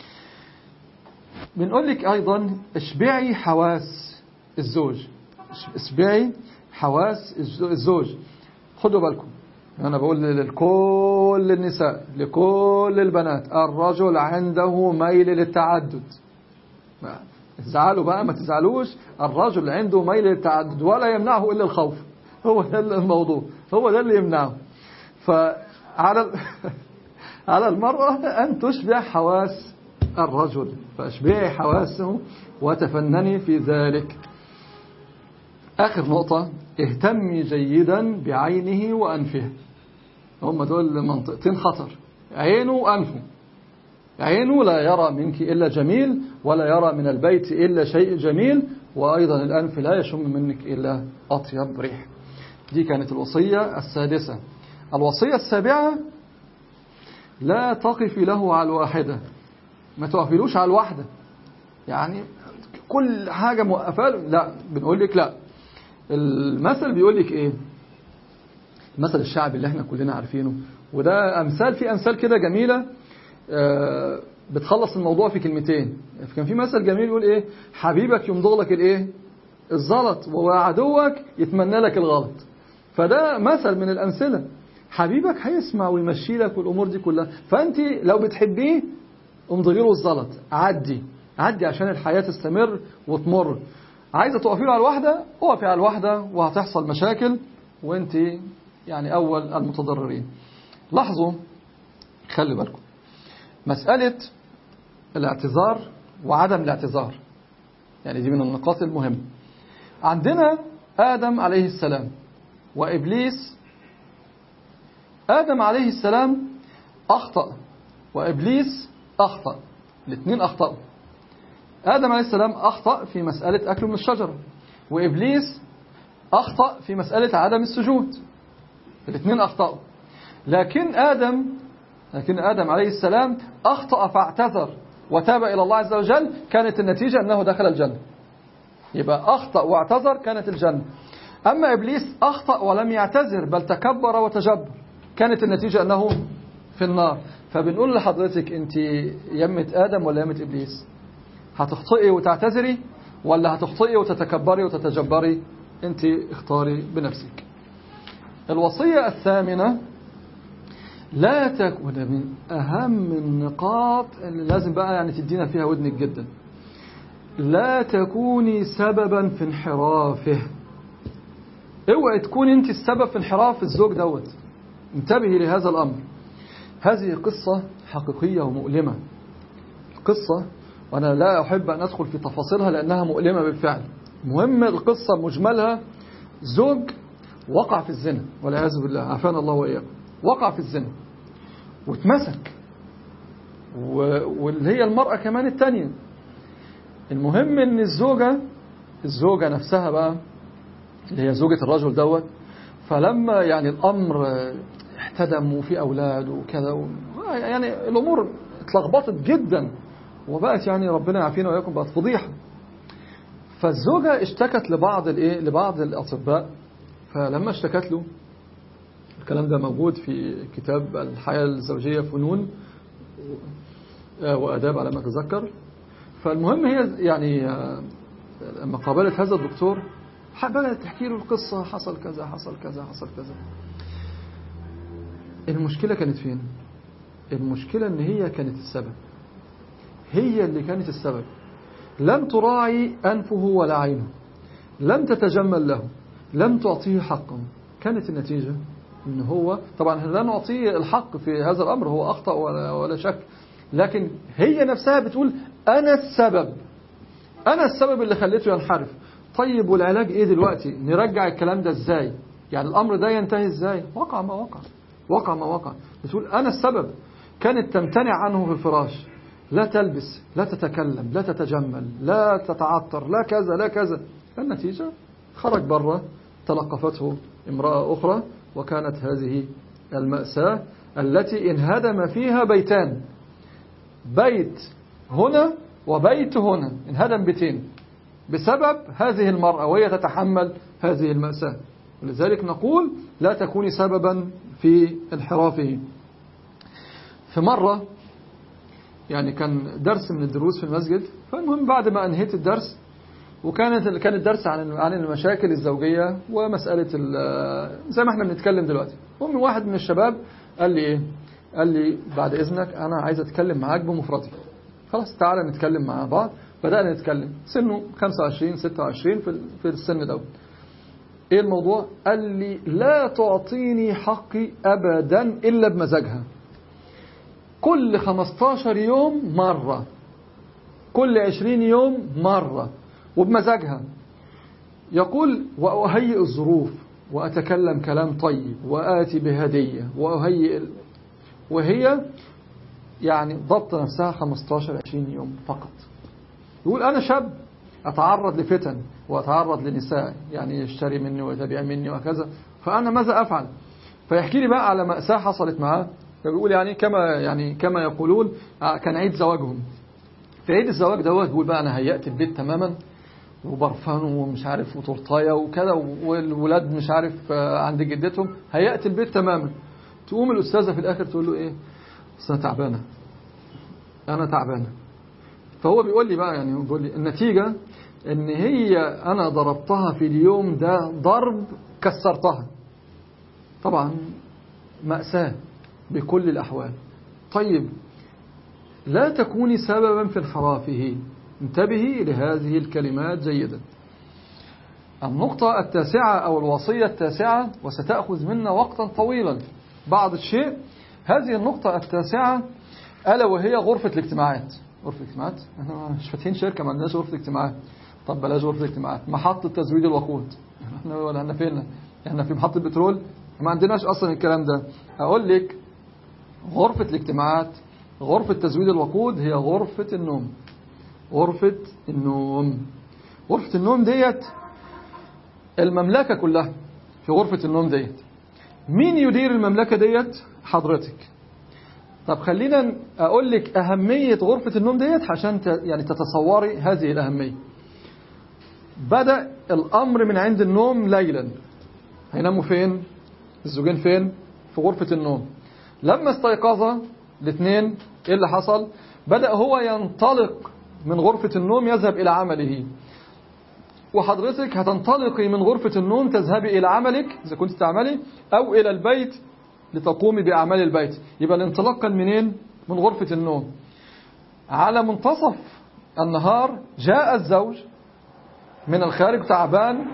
بنقول لك أيضا اشبعي حواس الزوج، اشبعي حواس الزوج. خدوا بالكم، أنا بقول لكل النساء، لكل البنات، الرجل عنده ميل للتعدد. تزعلوا بقى ما تزعلوش، الرجل عنده ميل للتعدد ولا يمنعه إلا الخوف. هو ده الموضوع، هو ده اللي يمنعه. فعلى على المرأة أن تشبع حواس الرجل، فاشبعي حواسه وتفنني في ذلك. آخر نقطة، اهتمي جيدا بعينه وأنفه. هم دول منطقتين خطر، عينه وأنفه. عينه لا يرى منك إلا جميل، ولا يرى من البيت إلا شيء جميل، وأيضا الأنف لا يشم منك إلا أطيب ريح. دي كانت الوصية السادسة. الوصية السابعة: لا تقفي له على الواحدة، ما توقفلوش على الواحدة، يعني كل حاجة موقفة له، لا، بنقول لك لا. المثل بيقول لك ايه؟ المثل الشعبي اللي احنا كلنا عارفينه، وده امثال، في امثال كده جميلة بتخلص الموضوع في كلمتين. كان في مثل جميل يقول ايه؟ حبيبك يمضغ لك الايه؟ الزلط، وعدوك يتمنى لك الغلط. فده مثل من الامثله. حبيبك هيسمع ويمشي لك والامور دي كلها، فانت لو بتحبيه امضغي له الزلط، عدي عشان الحياه تستمر وتمر. عايزه تقفي له على الواحده، اقفي على الواحده وهتحصل مشاكل، وانت يعني اول المتضررين. لاحظوا، خلي بالكم، مساله الاعتذار وعدم الاعتذار، يعني دي من النقاط المهمة. عندنا آدم عليه السلام وإبليس. آدم عليه السلام أخطأ وإبليس أخطأ، الاثنين أخطأوا. آدم عليه السلام أخطأ في مسألة أكل من الشجرة، وإبليس أخطأ في مسألة عدم السجود، الاثنين أخطأوا. لكن آدم عليه السلام أخطأ فاعتذر وتاب إلى الله عز وجل، كانت النتيجة أنه دخل الجنة. يبقى أخطأ واعتذر كانت الجنة. أما إبليس أخطأ ولم يعتذر بل تكبر وتجبر، كانت النتيجة أنه في النار. فبنقول لحضرتك، أنت يمة آدم ولا يمة إبليس؟ هتخطئي وتعتذري ولا هتخطئي وتتكبري وتتجبري؟ أنت اختاري بنفسك. الوصية الثامنة: لا تكون، من أهم النقاط اللي لازم بقى يعني تدينا فيها ودنك جدا، لا تكوني سببا في انحرافه. اوعي تكون انت السبب في انحراف الزوج دوت. انتبهي لهذا الأمر. هذه قصة حقيقية ومؤلمة، القصة، وأنا لا أحب أن أدخل في تفاصيلها لأنها مؤلمة بالفعل. مهم القصة مجملها: زوج وقع في الزنا والعياذ بالله، عافانا الله وإياكم، وقع في الزنا واتمسك، واللي هي المرأة كمان التانية. المهم ان الزوجة نفسها بقى، اللي هي زوجة الرجل دوت، فلما يعني الأمر احتدم وفي أولاد وكذا يعني الأمور اتلخبطت جدا، وبقت يعني ربنا يعافينا وإياكم بقت فضيحة. فالزوجة اشتكت لبعض الأطباء. فلما اشتكت له، الكلام ده موجود في كتاب الحياة الزوجية فنون وآداب على ما أتذكر. فالمهم هي يعني لما قابلت هذا الدكتور بدأت تحكي له القصة، حصل كذا حصل كذا حصل كذا. المشكلة كانت فين؟ المشكلة ان هي كانت السبب، هي اللي كانت السبب. لم تراعي أنفه ولا عينه، لم تتجمل له، لم تعطيه حقه. كانت النتيجة ان هو طبعا لا نعطيه الحق في هذا الأمر، هو أخطأ ولا شك، لكن هي نفسها بتقول أنا السبب اللي خليته ينحرف. طيب والعلاج ايه دلوقتي؟ نرجع الكلام ده ازاي؟ يعني الأمر ده ينتهي ازاي؟ وقع ما وقع. بتقول أنا السبب. كانت تمتنع عنه في الفراش، لا تلبس، لا تتكلم، لا تتجمل، لا تتعطر، لا كذا لا كذا. النتيجة خرج بره، تلقفته امرأة أخرى، وكانت هذه المأساة التي انهدم فيها بيتان، بيت هنا وبيت هنا، انهدم بيتين بسبب هذه المرأة، وهي تتحمل هذه المأساة. ولذلك نقول لا تكوني سببا في انحرافه. في مرة يعني كان درس من الدروس في المسجد، فالمهم بعد ما انهيت الدرس، كان الدرس عن المشاكل الزوجية ومسألة زي ما احنا بنتكلم دلوقتي. ومن واحد من الشباب قال لي ايه؟ قال لي بعد إذنك أنا عايز أتكلم معاك بمفردي. خلاص تعالى نتكلم مع بعض. بدأنا نتكلم، سنه 25 26 في السن ده. ايه الموضوع؟ قال لي لا تعطيني حقي أبدا إلا بمزاجها، كل 15 يوم مرة، كل 20 يوم مرة، وبمزاجها. يقول وأهيئ الظروف وأتكلم كلام طيب وآتي بهدية وأهيئ، وهي يعني ضبط نفسها 15-20 يوم فقط. يقول أنا شاب أتعرض لفتن وأتعرض لنساء يعني يشتري مني ويتبع مني وكذا، فأنا ماذا أفعل؟ فيحكي لي بقى على مأساة حصلت معاه. فبيقول يعني كما يقولون كان عيد زواجهم. في عيد الزواج دوت بيقول بقى أنا هيأت البيت تماما وبرفان ومش عارف وتورتايه وكذا، والولاد مش عارف عند جدتهم، هيأت البيت تماما. تقوم الأستاذة في الآخر تقول له إيه؟ بس أنا تعبانة. فهو بيقول لي بقى، يعني بيقول لي النتيجة إن هي أنا ضربتها في اليوم ده ضرب كسرتها. طبعا مأساة بكل الأحوال. طيب لا تكوني سببا في انحرافه، انتبهي لهذه الكلمات جيدا. النقطة التاسعة أو الوصية التاسعة، وستأخذ منا وقتا طويلا بعض الشيء، هذه النقطة التاسعة ألا وهي غرفة الاجتماعات. غرفة الاجتماعات، احنا مش فاتحين شركة ما عندناش غرفة اجتماعات. طب بلاش غرفة الاجتماعات، محطة تزويد الوقود، احنا فين؟ احنا في محطة بترول، ما عندناش أصلا الكلام ده. أقول لك غرفة الاجتماعات، غرفة تزويد الوقود هي غرفة النوم. غرفة النوم، غرفة النوم ديت المملكة كلها في غرفة النوم ديت. مين يدير المملكة ديت؟ حضرتك. طب خلينا أقول لك أهمية غرفة النوم ديت عشان يعني تتصوري هذه الأهمية. بدأ الأمر من عند النوم ليلا. هيناموا فين؟ الزوجين فين؟ في غرفة النوم. لما استيقظ الاثنين إيه اللي حصل؟ بدأ هو ينطلق من غرفة النوم يذهب إلى عمله، وحضرتك هتنطلقي من غرفة النوم تذهبي إلى عملك إذا كنت تعملي، أو إلى البيت لتقومي بأعمال البيت. يبقى الانطلاق كان منين؟ من غرفة النوم. على منتصف النهار جاء الزوج من الخارج تعبان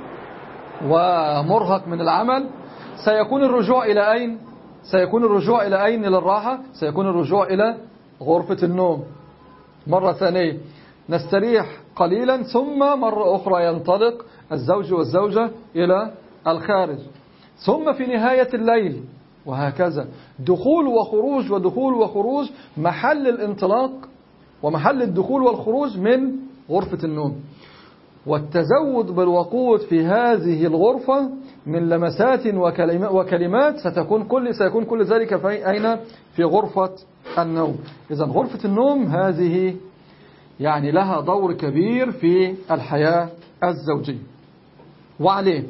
ومرهق من العمل. سيكون الرجوع إلى أين؟ سيكون الرجوع إلى أين للراحة؟ سيكون الرجوع إلى غرفة النوم مرة ثانية، نستريح قليلا، ثم مرة أخرى ينطلق الزوج والزوجة إلى الخارج، ثم في نهاية الليل، وهكذا دخول وخروج ودخول وخروج. محل الانطلاق ومحل الدخول والخروج من غرفة النوم. والتزود بالوقود في هذه الغرفة من لمسات وكلمات سيكون كل ذلك في أين؟ في غرفة النوم. إذن غرفة النوم هذه يعني لها دور كبير في الحياة الزوجية. وعليه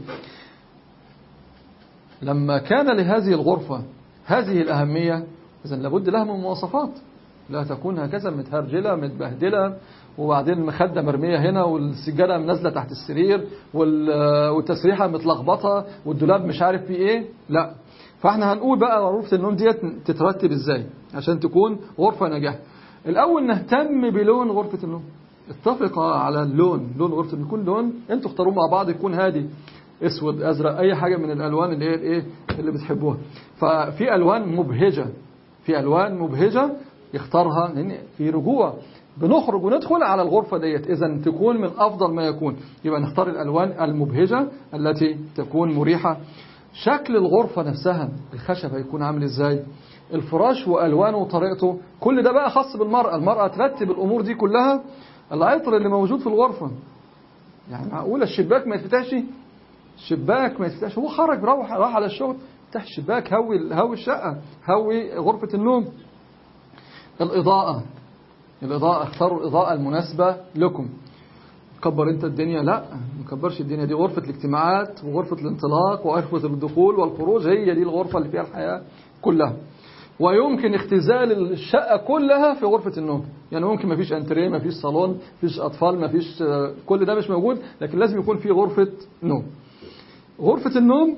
لما كان لهذه الغرفة هذه الأهمية، إذن لابد لها من مواصفات، لا تكون هكذا متهرجلة متبهدلة، وبعدين المخدة مرمية هنا والسجادة نازلة تحت السرير والتسريحة متلخبطة والدولاب مش عارف فيه ايه. لا، فاحنا هنقول بقى غرفة النوم ديت تترتب ازاي عشان تكون غرفة ناجحة. الأول نهتم بلون غرفة النوم. اتفق على اللون، لون غرفة النوم يكون لون انتوا اختاروه مع بعض، يكون هادي، اسود، ازرق، اي حاجة من الالوان اللي هي الايه اللي بتحبوها. ففي الوان مبهجة، في الوان مبهجة يختارها، لان في رجوع بنخرج وندخل على الغرفة ديت، اذا تكون من افضل ما يكون. يبقى نختار الالوان المبهجة التي تكون مريحة. شكل الغرفة نفسها، الخشب هيكون عامل ازاي، الفراش والوانه وطريقته، كل ده بقى خاص بالمرأة. المرأة ترتب الامور دي كلها. العطر اللي موجود في الغرفة، يعني معقولة الشباك ما يتفتحش؟ الشباك ما يتفتحش، هو خرج راح على الشغل، افتح الشباك، هوي الشقة، هوي غرفة النوم. الإضاءة اختاروا الإضاءة المناسبة لكم. كبر انت الدنيا؟ لا، ما كبرش الدنيا. دي غرفة الاجتماعات وغرفة الانطلاق وغرفة الدخول والخروج، هي دي الغرفة اللي فيها الحياة كلها. ويمكن اختزال الشقة كلها في غرفة النوم، يعني ممكن ما فيش انتريه، ما فيش صالون، ما فيش أطفال، ما فيش، كل ده مش موجود، لكن لازم يكون في غرفة نوم. غرفة النوم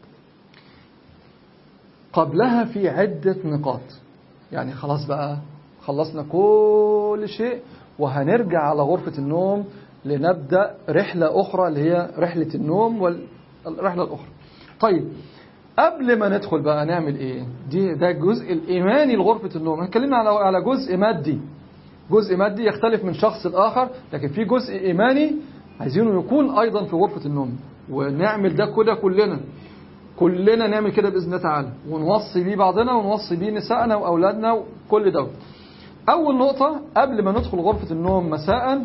قبلها في عدة نقاط. يعني خلاص بقى خلصنا كل شيء وهنرجع على غرفة النوم لنبدأ رحلة أخرى اللي هي رحلة النوم والرحلة الأخرى. طيب قبل ما ندخل بقى نعمل ايه؟ ده الجزء الإيماني لغرفة النوم. هنتكلم على جزء مادي. جزء مادي يختلف من شخص لآخر، لكن في جزء إيماني عايزينه يكون أيضا في غرفة النوم. ونعمل ده كده كلنا نعمل كده بإذن الله تعالى، ونوصي بيه بعضنا ونوصي بيه نسائنا وأولادنا وكل ده. أول نقطة قبل ما ندخل غرفة النوم مساء،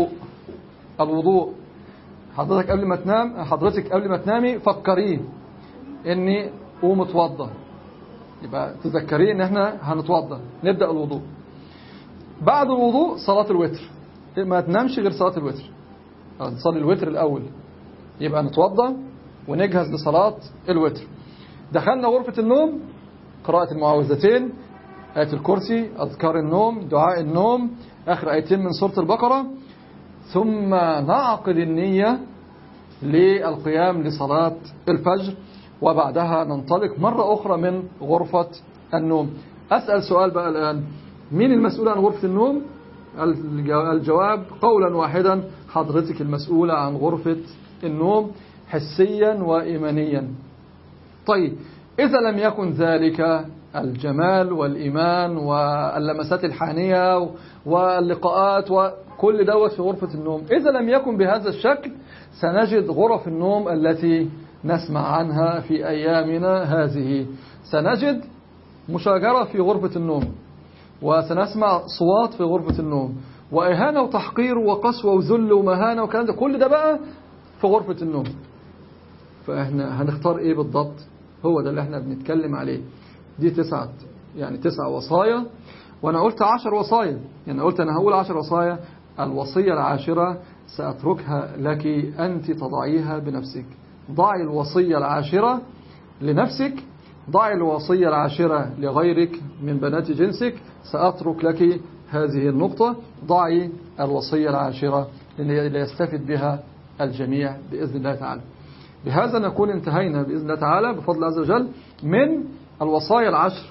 الوضوء. حضرتك قبل ما تنامي فكريه اني قوم اتوضى، يبقى تذكري ان احنا هنتوضى، نبدأ الوضوء. بعد الوضوء صلاة الوتر، ما تنامش غير صلاة الوتر، نصلي الوتر الأول، يبقى نتوضى ونجهز لصلاة الوتر. دخلنا غرفة النوم، قراءة المعوذتين، آية الكرسي، أذكار النوم، دعاء النوم، آخر آيتين من سورة البقرة، ثم نعقد النية للقيام لصلاة الفجر، وبعدها ننطلق مرة أخرى من غرفة النوم. أسأل سؤال بقى الآن، مين المسؤول عن غرفة النوم؟ الجواب قولا واحدا، حضرتك المسؤولة عن غرفة النوم حسيا وإيمانيا. طيب إذا لم يكن ذلك الجمال والإيمان واللمسات الحانية واللقاءات وكل دوت في غرفة النوم، إذا لم يكن بهذا الشكل، سنجد غرف النوم التي نسمع عنها في أيامنا هذه. سنجد مشاجرة في غرفة النوم، وسنسمع صوات في غرفة النوم، وإهانة وتحقير وقسوة وذل ومهانة وكلام ده، كل ده بقى في غرفة النوم. فإحنا هنختار إيه بالضبط؟ هو ده اللي إحنا بنتكلم عليه. دي 9 وصايا، وأنا قلت 10 وصايا، يعني قلت أنا هقول 10 وصايا. الوصية العاشرة سأتركها لك أنت تضعيها بنفسك. ضعي الوصية العاشرة لنفسك، ضعي الوصية العاشرة لغيرك من بنات جنسك، سأترك لك هذه النقطة. ضعي الوصية العاشرة ليستفد بها الجميع بإذن الله تعالى. بهذا نكون انتهينا بإذن الله تعالى بفضل الله عز وجل من الوصايا العشر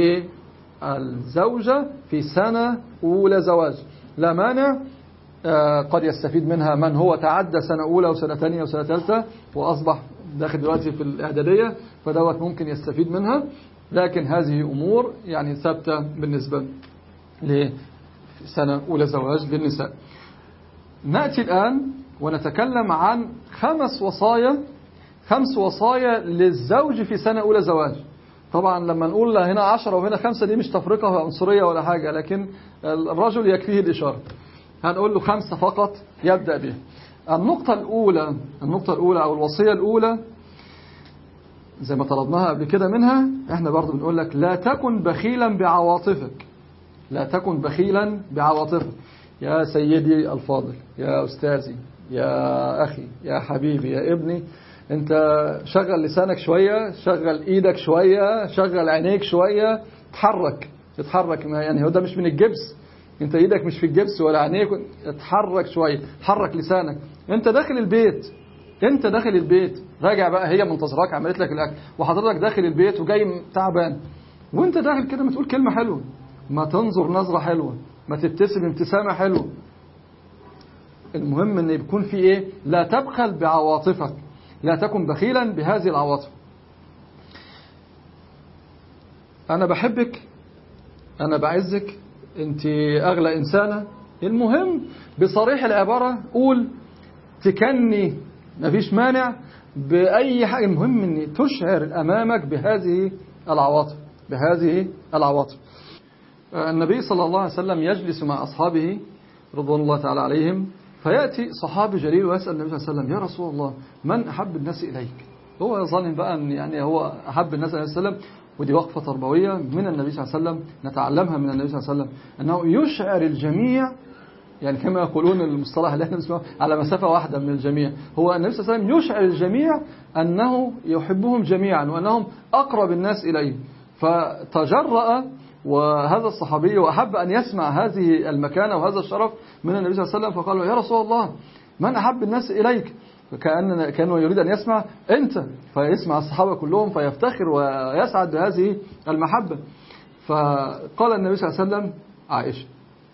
للزوجة في سنة أولى زواج. لا مانع، قد يستفيد منها من هو تعدى سنة أولى وسنة ثانية وسنة ثالثة وأصبح داخل دلوقتي في الإعدادية، فدوت ممكن يستفيد منها، لكن هذه أمور يعني ثابتة بالنسبة لسنة أولى زواج للنساء. نأتي الآن ونتكلم عن 5 وصايا للزوج في سنة أولى زواج. طبعا لما نقول هنا 10 وهنا 5 دي مش تفرقة عنصرية ولا حاجة، لكن الرجل يكفيه الإشارة. هنقول له 5 فقط يبدأ بها. النقطة الأولى أو الوصية الأولى زي ما طلبناها قبل كده منها، احنا برضو بنقول لك لا تكن بخيلا بعواطفك. لا تكن بخيلا بعواطفك يا سيدي الفاضل، يا أستاذي، يا أخي، يا حبيبي، يا ابني. انت شغل لسانك شوية، شغل ايدك شوية، شغل عينيك شوية، اتحرك. يعني هو ده مش من الجبس، انت ايدك مش في الجبس ولا عينيك، اتحرك شوية، حرك لسانك. انت داخل البيت راجع بقى، هي منتظراك عملت لك الاكل وحضرتك داخل البيت وجاي تعبان، وانت داخل كده ما تقول كلمة حلوة، ما تنظر نظرة حلوة، ما تبتسم ابتسامة حلوة. المهم ان يكون في ايه؟ لا تبخل بعواطفك، لا تكن بخيلا بهذه العواطف. انا بحبك، انا بعزك، انت اغلى انسانة. المهم بصريح العبارة قول، تكني، مفيش مانع بأي حاجة، المهم ان تشعر امامك بهذه العواطف. النبي صلى الله عليه وسلم يجلس مع أصحابه رضوان الله تعالى عليهم، فيأتي صحابي جليل ويسأل النبي صلى الله عليه وسلم: يا رسول الله، من أحب الناس إليك؟ هو يظن بقى أن يعني هو أحب الناس عليه السلام، ودي وقفة تربوية من النبي صلى الله عليه وسلم نتعلمها من النبي صلى الله عليه وسلم، أنه يشعر الجميع، يعني كما يقولون المصطلح اللي احنا بنسمعه، على مسافة واحدة من الجميع. هو النبي صلى الله عليه وسلم يشعر الجميع أنه يحبهم جميعا وأنهم أقرب الناس إليه. فتجرأ وهذا الصحابي وأحب أن يسمع هذه المكانة وهذا الشرف من النبي صلى الله عليه وسلم، فقال له: يا رسول الله، من أحب الناس إليك؟ كأنه يريد أن يسمع أنت، فيسمع الصحابة كلهم فيفتخر ويسعد بهذه المحبة. فقال النبي صلى الله عليه وسلم: عائشة.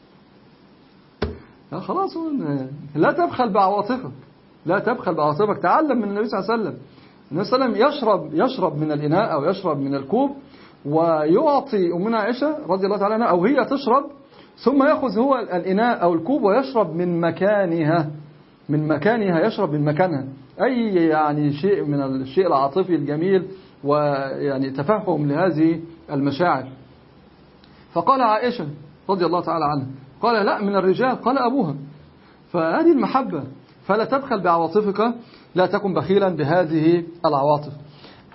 خلاص، لا تبخل بعواطفك، لا تبخل بعواطفك. تعلم من النبي صلى الله عليه وسلم. النبي صلى الله عليه وسلم يشرب من الإناء أو يشرب من الكوب، ويعطي أمنا عائشة رضي الله تعالى عنها، أو هي تشرب، ثم يأخذ هو الإناء أو الكوب ويشرب من مكانها، يشرب من مكانها. أي يعني شيء من الشيء العاطفي الجميل، ويعني تفهم لهذه المشاعر. فقال عائشة رضي الله تعالى عنها، قال: لا، من الرجال. قال: أبوها. فهذه المحبة، فلا تبخل بعواطفك، لا تكن بخيلا بهذه العواطف.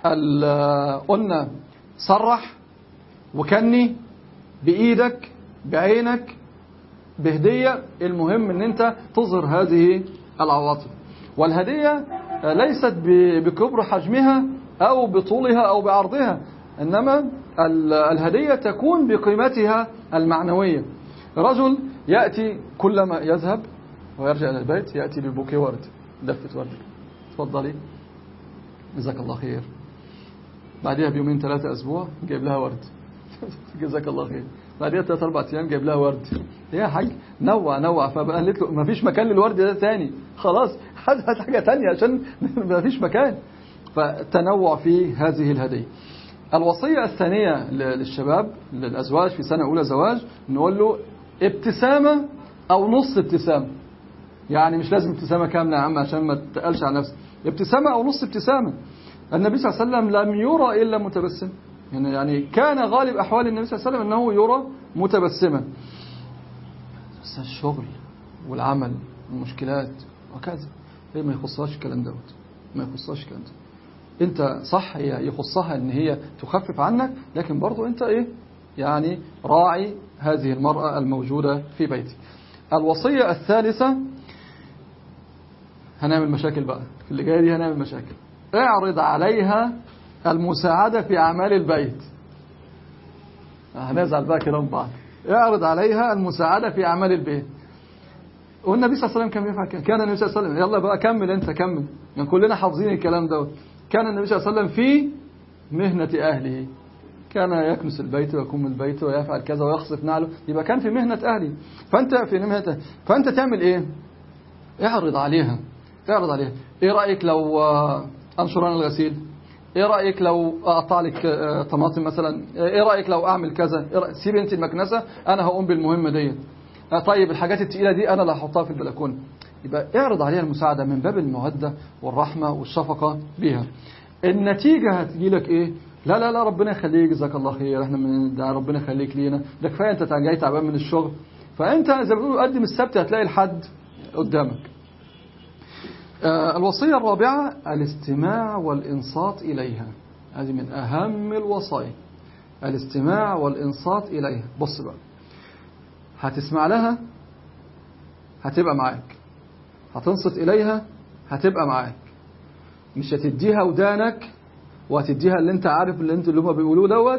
قلنا صرح وكني بإيدك بعينك بهدية، المهم ان انت تظهر هذه العواطف. والهدية ليست بكبر حجمها أو بطولها أو بعرضها، إنما الهدية تكون بقيمتها المعنوية. رجل يأتي كلما يذهب ويرجع إلى البيت يأتي ببوكي ورد، دفة ورد، تفضلي جزاك الله خير. بعدها بيومين 3 أسبوع جايب لها ورد جزاك الله خير. بعدها 3-4 أيام جايب لها ورد. يا حاج نوع. فقالت له ما فيش مكان للورد ده تاني، خلاص هات حاجة تانية عشان ما فيش مكان. فتنوع في هذه الهدية. الوصية الثانية للشباب للأزواج في سنة أولى زواج، نقول له ابتسامة أو نص ابتسامة. يعني مش لازم ابتسامة كاملة يا عم عشان ما تتقلش على نفسك، ابتسامة أو نص ابتسامة. النبي صلى الله عليه وسلم لم يرى إلا متبسم، يعني كان غالب أحوال النبي صلى الله عليه وسلم أنه يرى متبسما. بس الشغل والعمل والمشكلات وكذا هي ما يخصهاش الكلام دوت، ما يخصهاش الكلام ده. انت صح هي يخصها ان هي تخفف عنك، لكن برضو انت يعني راعي هذه المرأة الموجودة في بيتك. الوصية الثالثة هنعمل مشاكل بقى في اللي جاي دي، هنعمل مشاكل. اعرض عليها المساعدة في أعمال البيت. هنزعل بقى كده من بعض. اعرض عليها المساعدة في أعمال البيت. والنبي صلى الله عليه وسلم كان بيفعل كده. كان النبي صلى الله عليه وسلم، يلا بقى كمل انت كمل، يعني كلنا حافظين الكلام دوت. كان النبي صلى الله عليه وسلم في مهنة أهله، كان يكنس البيت ويقوم البيت ويفعل كذا ويخصف نعله، يبقى كان في مهنة أهله. فأنت تعمل إيه؟ اعرض عليها. إيه رأيك لو أنشر أنا الغسيل؟ إيه رأيك لو أقطع لك طماطم مثلا؟ إيه رأيك لو أعمل كذا؟ سيب أنت المكنسة، أنا هقوم بالمهمة ديت. طيب الحاجات التقيلة دي أنا اللي هحطها في البلكونة. يبقى اعرض عليها المساعدة من باب المودة والرحمة والشفقة بها. النتيجة هتجي لك إيه؟ لا ربنا يخليك جزاك الله خير، احنا من ربنا يخليك لينا، ده كفاية انت جاي تعبان من الشغل. فانت زي ما بيقولوا قدم السبت هتلاقي الحد قدامك. الوصية الرابعة الاستماع والإنصات إليها. هذه من أهم الوصايا، الاستماع والإنصات إليها. بص بقى، هتسمع لها هتبقى معاك، هتنصت إليها هتبقى معاك. مش هتديها ودانك وهتديها اللي انت عارف اللي هم بيقولوه دوت،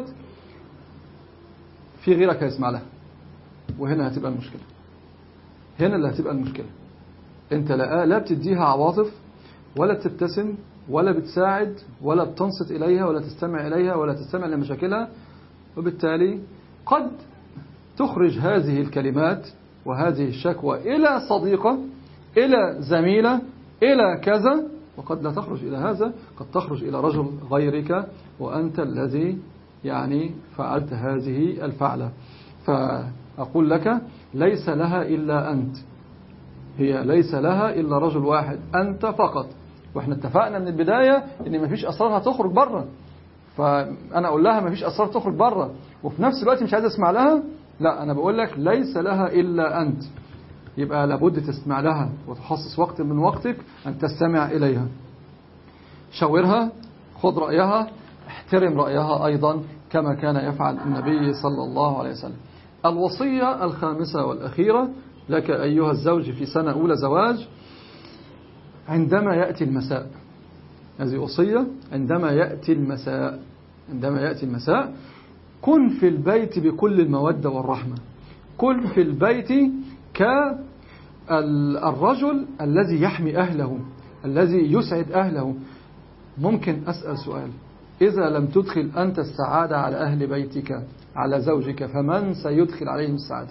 في غيرك هيسمع لها. وهنا هتبقى المشكلة، هنا اللي هتبقى المشكلة. انت لا بتديها عواطف ولا بتبتسم ولا بتساعد ولا بتنصت إليها ولا تستمع إليها ولا تستمع لمشاكلها، وبالتالي قد تخرج هذه الكلمات وهذه الشكوى إلى صديقة، إلى زميلة، إلى كذا، وقد لا تخرج إلى هذا، قد تخرج إلى رجل غيرك وأنت الذي يعني فعلت هذه الفعلة. فأقول لك ليس لها إلا أنت، هي ليس لها إلا رجل واحد، أنت فقط. وإحنا اتفقنا من البداية إن مفيش أسرار هتخرج بره، فأنا أقول لها مفيش أسرار تخرج بره وفي نفس الوقت مش عايز أسمع لها. لا، أنا بقول لك ليس لها إلا أنت. يبقى لابد تسمع لها وتخصص وقت من وقتك أن تستمع إليها. شاورها، خذ رأيها، احترم رأيها أيضا كما كان يفعل النبي صلى الله عليه وسلم. الوصية الخامسة والأخيرة لك أيها الزوج في سنة أولى زواج، عندما يأتي المساء. هذه وصية عندما يأتي المساء. عندما يأتي المساء كن في البيت بكل المودة والرحمة. كن في البيت كالرجل الذي يحمي أهله، الذي يسعد أهله. ممكن أسأل سؤال، إذا لم تدخل أنت السعادة على أهل بيتك، على زوجك، فمن سيدخل عليهم السعادة؟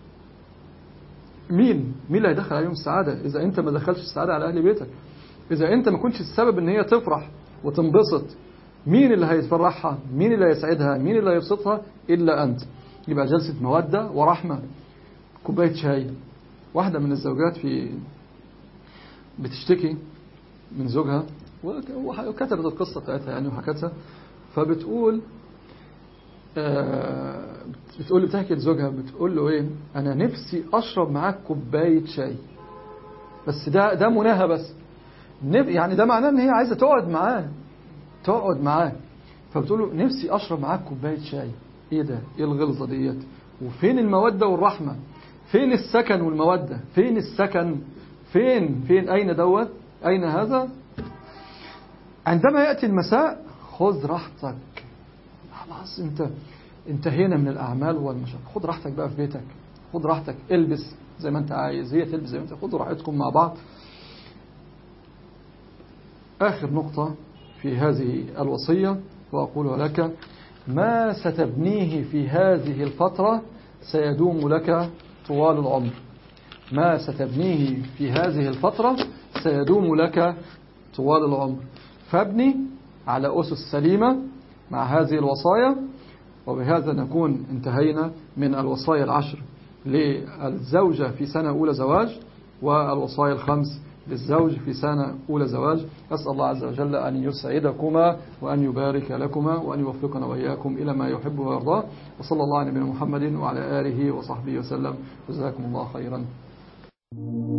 مين اللي هيدخل عليهم السعادة إذا أنت ما دخلتش السعادة على أهل بيتك؟ إذا أنت ما كنتش السبب أن هي تفرح وتنبسط، مين اللي هيفرحها؟ مين اللي هيسعدها؟ مين اللي هيبسطها؟ إلا أنت. يبقى جلسة مودة ورحمة، كوباية شاي. واحدة من الزوجات بتشتكي من زوجها وكتبت القصة بتاعتها يعني وحكتها، فبتقول بتحكي لزوجها، بتقول له ايه، انا نفسي اشرب معاك كوباية شاي، بس ده مناها بس، يعني ده معناه ان هي عايزة تقعد معاه، تقعد معاه، فبتقول له نفسي أشرب معاك كوباية شاي. إيه ده؟ إيه الغلظة ديت؟ وفين المودة والرحمة؟ فين السكن والمودة؟ فين السكن؟ فين أين دوت؟ أين هذا؟ عندما يأتي المساء خذ راحتك، خلاص انت انتهينا من الأعمال والمشاكل، خذ راحتك بقى في بيتك، خذ راحتك، البس زي ما انت عايز، هي تلبس زي ما انت، خذوا راحتكم مع بعض. آخر نقطة في هذه الوصية وأقولها لك: ما ستبنيه في هذه الفترة سيدوم لك طوال العمر. ما ستبنيه في هذه الفترة سيدوم لك طوال العمر. فابني على أسس سليمة مع هذه الوصايا. وبهذا نكون انتهينا من الوصايا العشر للزوجة في سنة أولى زواج، والوصايا الخمس للزوج في سنة أولى زواج. أسأل الله عز وجل أن يسعدكما وأن يبارك لكما وأن يوفقنا وإياكم إلى ما يحب ويرضاه. وصلى الله على نبينا محمد وعلى آله وصحبه وسلم. جزاكم الله خيرا.